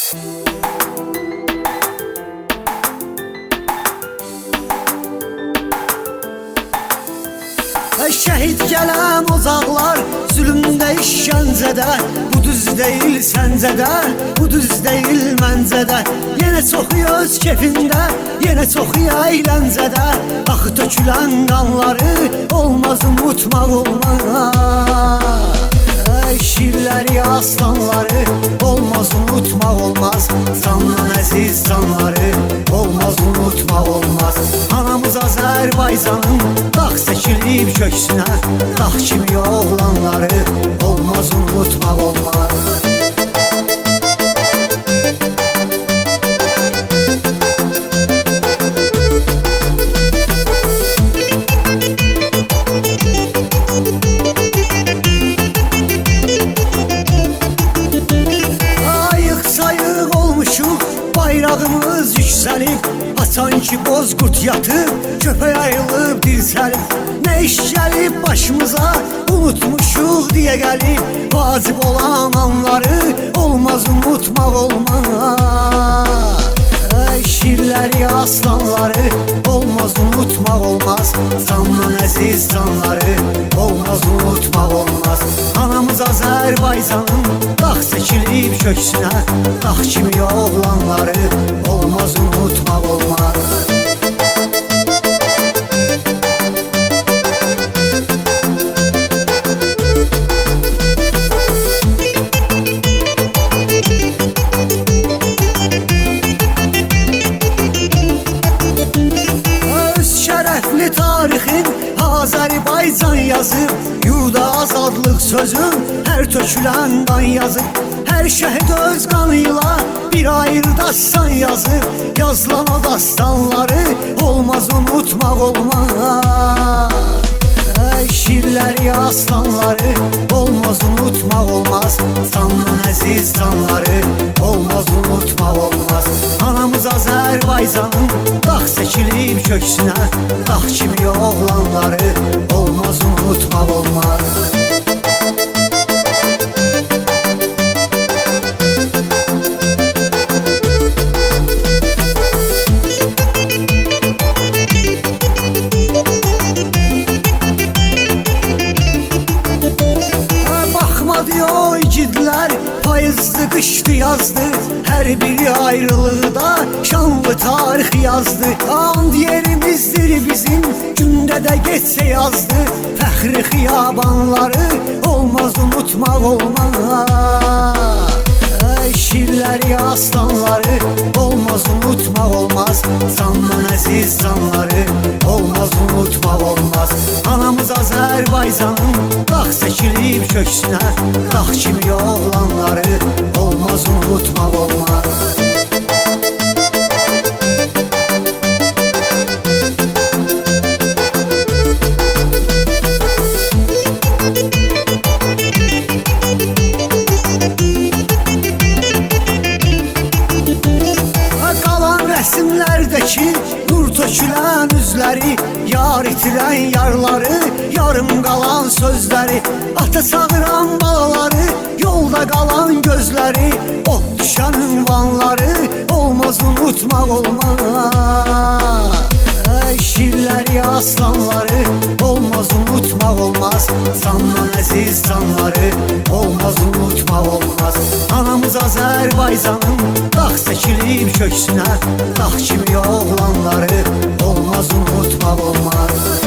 Şehit gelen ocaklar zulümde işkencede, bu düz değil sence de, bu düz değil bence de. Yine çok öz kefinde, yine çok eğlencede. Axı tökülen kanları olmaz unutmak olmaz. Şirleri aslanları olmaz unutmak olmaz. Candan əziz canları olmaz unutmak olmaz. Anamız Azerbaycan'ın dağ çəkilib köksünə, dağ kimi oğlanları olmaz unutmak olmaz. Bayrağımız yükselip, açan ki bozkurt yatıb, köpək ayılıb dirsəlib. Ne iş gelip başımıza, unutmuşuq diye gelip, vacib olan anları olmaz unutmak olmaz. Şirleri aslanları olmaz unutmak olmaz. Candan əziz canları olmaz unutmak olmaz. Anamız Azerbaycan'ın dağ çəkilib köksünə, dağ kimi oğlanları olmaz unutmak olmaz. Tarixin Azerbaycan yazıb, yurda azadlıq sözün hər tökülən qan yazıb. Hər şəhid öz qanıyla bir ayrı dastan yazıb. Yazılan o dastanları olmaz unutmak olmaz. Şirleri aslanları olmaz unutmak olmaz. Candan əziz canları olmaz unutmak olmaz. Anamız Azerbaycan'ın dağ çəkilib köksünə, dağ kimi oğlanları olmaz unutmak olmaz. O igidlər payızdı, qışdı, yazdı, hər biri ayrılıqda şanlı tarix yazdı. And yerimizdir bizim, gündə də geçsə yazdı. Fəxri xiyabanları olmaz unutmak olmaz. Şirleri aslanları olmaz unutmak olmaz. Candan əziz canları olmaz unutmak olmaz. Anamız Azerbaycan'ın dağ çəkilib köksünə, dağ kimi oğlanları olmaz unutmak olmaz. Resimlerdeki nur tökülen üzleri, yar itiren yarları, yarım kalan sözleri. Ata çağıran balaları, yolda kalan gözleri, ot düşen ünvanları olmaz unutmak olmaz. Şirleri aslanları olmaz unutmak olmaz. Candan əziz canları olmaz unutmak olmaz. Anamız Azerbaycan'ın dağ çəkilib köksünə, dağ kimi oğlanları olmaz unutmak olmaz.